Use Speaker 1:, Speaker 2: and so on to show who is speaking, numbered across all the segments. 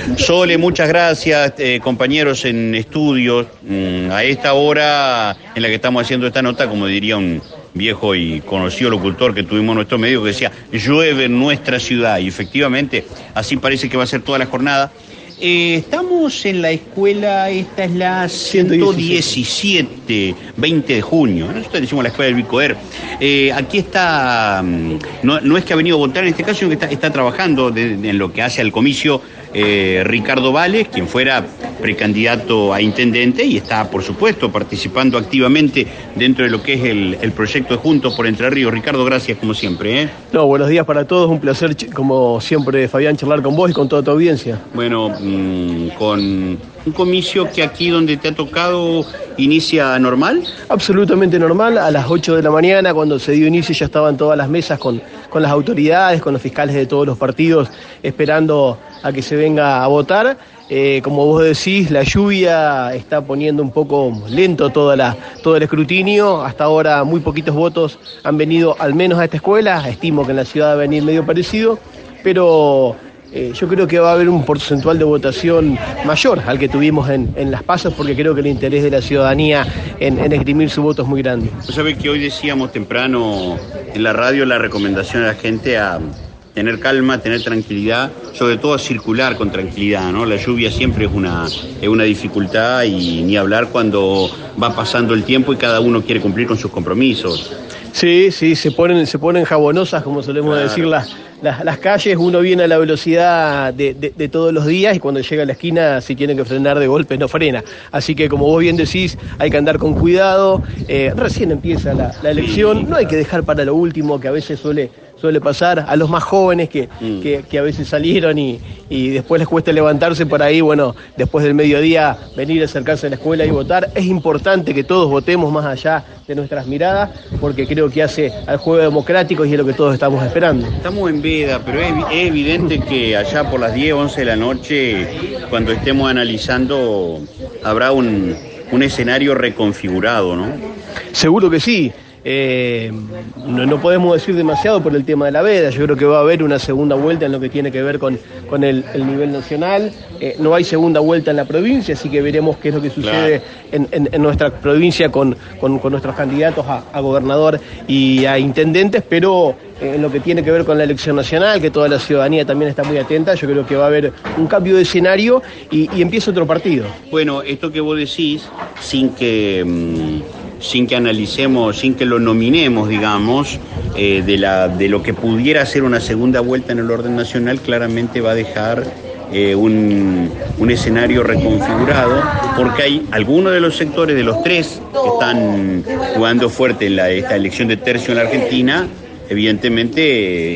Speaker 1: Sole, muchas gracias, compañeros en estudios. A esta hora en la que estamos haciendo esta nota, como diría un viejo y conocido locutor que tuvimos en nuestro medio, que decía, llueve en nuestra ciudad, y efectivamente así parece que va a ser toda la jornada. Estamos en la escuela, esta es la 117, 20 de junio, nosotros decimos la escuela del Bicoer. Aquí está, no es que ha venido a votar en este caso, sino que está trabajando en lo que hace al comicio Ricardo Vales, quien fuera precandidato a intendente, y está, por supuesto, participando activamente dentro de lo que es el proyecto de Juntos por Entre Ríos. Ricardo, gracias como siempre.
Speaker 2: No, buenos días para todos, un placer como siempre, Fabián, charlar con vos y con toda tu audiencia.
Speaker 1: Bueno, con un comicio que aquí donde te ha tocado inicia normal.
Speaker 2: Absolutamente normal, a las 8 de la mañana cuando se dio inicio ya estaban todas las mesas con las autoridades, con los fiscales de todos los partidos esperando a que se venga a votar. Como vos decís, la lluvia está poniendo un poco lento todo el escrutinio. Hasta ahora muy poquitos votos han venido al menos a esta escuela. Estimo que en la ciudad va a venir medio parecido, pero yo creo que va a haber un porcentual de votación mayor al que tuvimos en las pasos, porque creo que el interés de la ciudadanía en esgrimir su voto es muy grande.
Speaker 1: Vos sabés que hoy decíamos temprano en la radio la recomendación a la gente a tener calma, tener tranquilidad, sobre todo a circular con tranquilidad, ¿no? La lluvia siempre es una dificultad, y ni hablar cuando va pasando el tiempo y cada uno quiere cumplir con sus compromisos.
Speaker 2: Sí, se ponen jabonosas, como solemos decir las calles. Uno viene a la velocidad de todos los días, y cuando llega a la esquina, si tiene que frenar de golpe, no frena. Así que, como vos bien decís, hay que andar con cuidado. Recién empieza la elección, no hay que dejar para lo último, que a veces suele pasar a los más jóvenes que a veces salieron y después les cuesta levantarse por ahí. Bueno, después del mediodía venir a acercarse a la escuela y votar. Es importante que todos votemos más allá de nuestras miradas, porque creo que hace al juego democrático y es lo que todos estamos esperando.
Speaker 1: Estamos en veda, pero es evidente que allá por las 10, 11 de la noche, cuando estemos analizando, habrá un escenario reconfigurado, ¿no?
Speaker 2: Seguro que sí. No podemos decir demasiado por el tema de la veda. Yo creo que va a haber una segunda vuelta en lo que tiene que ver con el nivel nacional. No hay segunda vuelta en la provincia, así que veremos qué es lo que sucede en nuestra provincia con nuestros candidatos a gobernador y a intendentes, pero en lo que tiene que ver con la elección nacional, que toda la ciudadanía también está muy atenta, yo creo que va a haber un cambio de escenario y empieza otro partido.
Speaker 1: Bueno, esto que vos decís, sin que analicemos, sin que lo nominemos, digamos, de lo que pudiera ser una segunda vuelta en el orden nacional, claramente va a dejar un escenario reconfigurado, porque hay algunos de los sectores, de los tres que están jugando fuerte en esta elección de tercio en la Argentina, evidentemente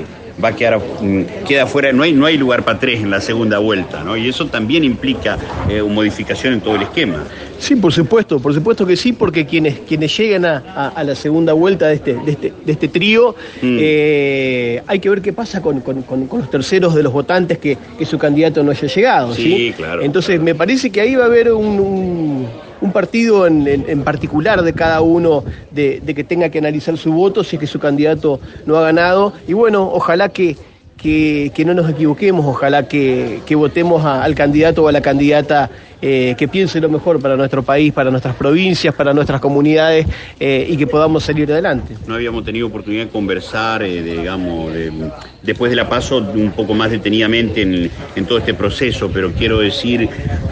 Speaker 1: queda fuera, no hay lugar para tres en la segunda vuelta, ¿no? Y eso también implica una modificación en todo el esquema.
Speaker 2: Sí, por supuesto que sí, porque quienes llegan a la segunda vuelta de este trío, hay que ver qué pasa con los terceros de los votantes que su candidato no haya llegado.
Speaker 1: Sí, claro.
Speaker 2: Entonces me parece que ahí va a haber un partido en particular de cada uno de que tenga que analizar su voto si es que su candidato no ha ganado. Y bueno, ojalá que no nos equivoquemos, ojalá que votemos al candidato o a la candidata que piense lo mejor para nuestro país, para nuestras provincias, para nuestras comunidades, y que podamos salir adelante.
Speaker 1: No habíamos tenido oportunidad de conversar, después de la PASO un poco más detenidamente en todo este proceso, pero quiero decir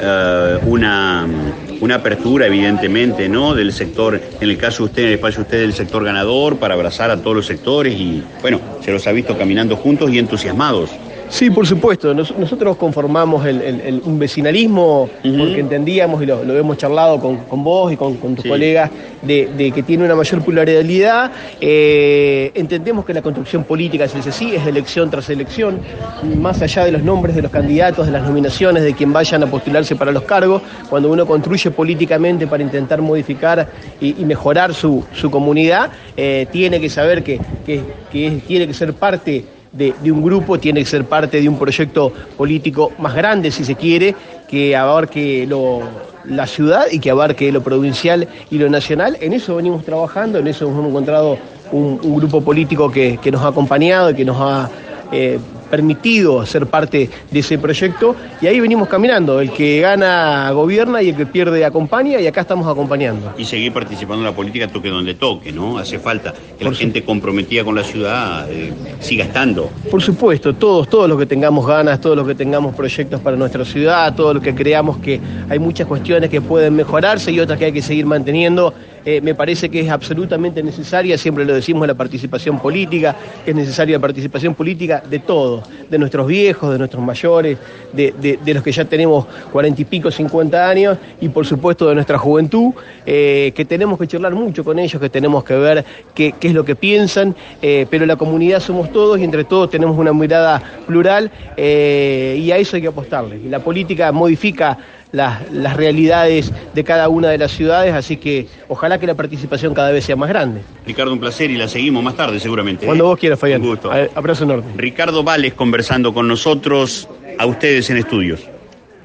Speaker 1: una apertura, evidentemente, ¿no?, del sector, en el caso de usted, en el espacio de usted, del sector ganador, para abrazar a todos los sectores, y bueno, se los ha visto caminando juntos y entusiasmados.
Speaker 2: Sí, por supuesto. Nosotros conformamos un vecinalismo, porque entendíamos, y lo hemos charlado con vos y con tus colegas, de que tiene una mayor pluralidad. Entendemos que la construcción política es así, es elección tras elección, más allá de los nombres de los candidatos, de las nominaciones, de quien vayan a postularse para los cargos. Cuando uno construye políticamente para intentar modificar y mejorar su comunidad, tiene que saber que tiene que ser parte de un grupo, tiene que ser parte de un proyecto político más grande, si se quiere, que abarque la ciudad y que abarque lo provincial y lo nacional. En eso venimos trabajando, en eso hemos encontrado un grupo político que nos ha acompañado y que nos ha permitido ser parte de ese proyecto, y ahí venimos caminando. El que gana gobierna y el que pierde acompaña, y acá estamos acompañando.
Speaker 1: Y seguir participando en la política toque donde toque, ¿no? Hace falta que la gente comprometida con la ciudad siga estando.
Speaker 2: Por supuesto, todos los que tengamos ganas, todos los que tengamos proyectos para nuestra ciudad, todos los que creamos que hay muchas cuestiones que pueden mejorarse y otras que hay que seguir manteniendo. Me parece que es absolutamente necesaria, siempre lo decimos, la participación política, que es necesaria la participación política de todos, de nuestros viejos, de nuestros mayores, de los que ya tenemos 40 y pico, 50 años, y por supuesto de nuestra juventud, que tenemos que charlar mucho con ellos, que tenemos que ver qué es lo que piensan, pero la comunidad somos todos y entre todos tenemos una mirada plural, y a eso hay que apostarle. Y la política modifica las realidades de cada una de las ciudades, así que ojalá que la participación cada vez sea más grande.
Speaker 1: Ricardo, un placer, y la seguimos más tarde seguramente.
Speaker 2: Cuando vos quieras, Fabián.
Speaker 1: Un gusto.
Speaker 2: Abrazo enorme.
Speaker 1: Ricardo Vales conversando con nosotros, a ustedes en estudios.